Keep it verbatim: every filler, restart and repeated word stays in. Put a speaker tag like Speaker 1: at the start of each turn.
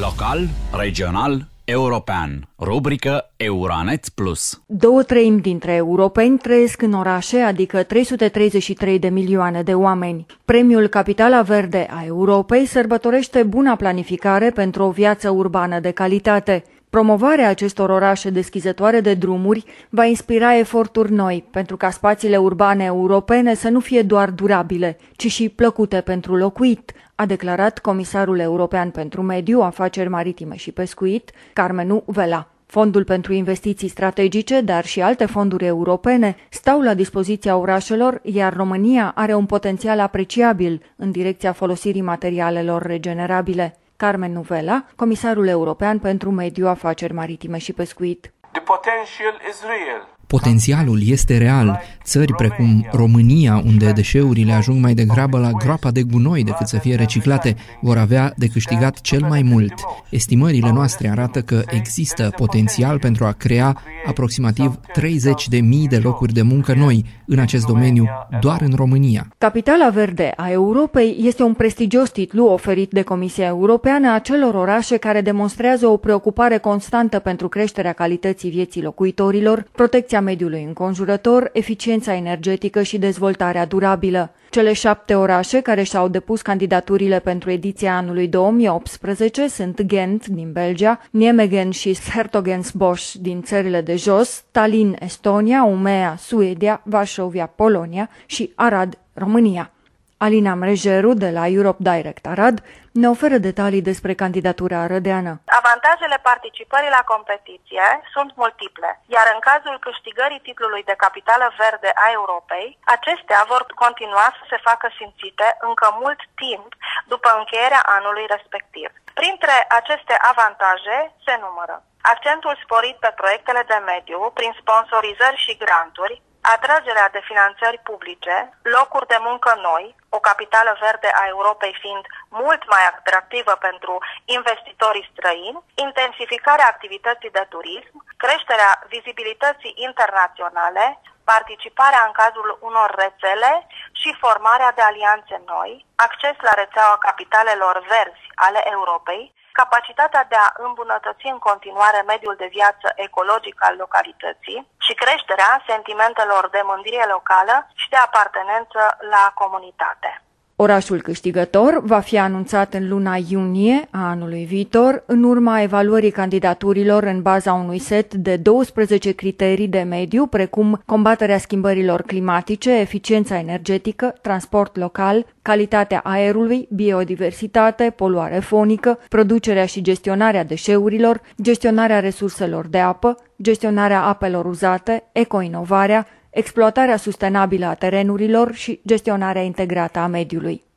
Speaker 1: Local, regional, european. Rubrică Euranet Plus.
Speaker 2: Două treimi dintre europeni trăiesc în orașe, adică trei sute treizeci și trei de milioane de oameni. Premiul Capitala Verde a Europei sărbătorește buna planificare pentru o viață urbană de calitate. Promovarea acestor orașe deschizătoare de drumuri va inspira eforturi noi pentru ca spațiile urbane europene să nu fie doar durabile, ci și plăcute pentru locuit, a declarat Comisarul European pentru Mediu, Afaceri Maritime și Pescuit, Carmenu Vela. Fondul pentru investiții strategice, dar și alte fonduri europene, stau la dispoziția orașelor, iar România are un potențial apreciabil în direcția folosirii materialelor regenerabile. Carmenu Vela, Comisarul European pentru Mediu, Afaceri Maritime și Pescuit.
Speaker 3: The potential is real.
Speaker 4: Potențialul este real. Țări precum România, unde deșeurile ajung mai degrabă la groapa de gunoi decât să fie reciclate, vor avea de câștigat cel mai mult. Estimările noastre arată că există potențial pentru a crea aproximativ treizeci de mii de locuri de muncă noi în acest domeniu doar în România.
Speaker 2: Capitala Verde a Europei este un prestigios titlu oferit de Comisia Europeană acelor orașe care demonstrează o preocupare constantă pentru creșterea calității vieții locuitorilor, protecția mediului înconjurător, eficiența energetică și dezvoltarea durabilă. Cele șapte orașe care și-au depus candidaturile pentru ediția anului două mii optsprezece sunt Ghent din Belgia, Nijmegen și 's-Hertogenbosch din țările de jos, Tallinn, Estonia, Umeå, Suedia, Varșovia, Polonia și Arad, România. Alina Mrejeru de la Europe Direct Arad ne oferă detalii despre candidatura arădeană.
Speaker 5: Avantajele participării la competiție sunt multiple, iar în cazul câștigării titlului de Capitală Verde a Europei, acestea vor continua să se facă simțite încă mult timp după încheierea anului respectiv. Printre aceste avantaje se numără accentul sporit pe proiectele de mediu prin sponsorizări și granturi, atragerea de finanțări publice, locuri de muncă noi, o capitală verde a Europei fiind mult mai atractivă pentru investitorii străini, intensificarea activității de turism, creșterea vizibilității internaționale, participarea în cadrul unor rețele și formarea de alianțe noi, acces la rețeaua capitalelor verzi ale Europei, capacitatea de a îmbunătăți în continuare mediul de viață ecologic al localității și creșterea sentimentelor de mândrie locală și de apartenență la comunitate.
Speaker 2: Orașul câștigător va fi anunțat în luna iunie a anului viitor, în urma evaluării candidaturilor în baza unui set de douăsprezece criterii de mediu, precum combaterea schimbărilor climatice, eficiența energetică, transport local, calitatea aerului, biodiversitate, poluare fonică, producerea și gestionarea deșeurilor, gestionarea resurselor de apă, gestionarea apelor uzate, ecoinovarea, exploatarea sustenabilă a terenurilor și gestionarea integrată a mediului.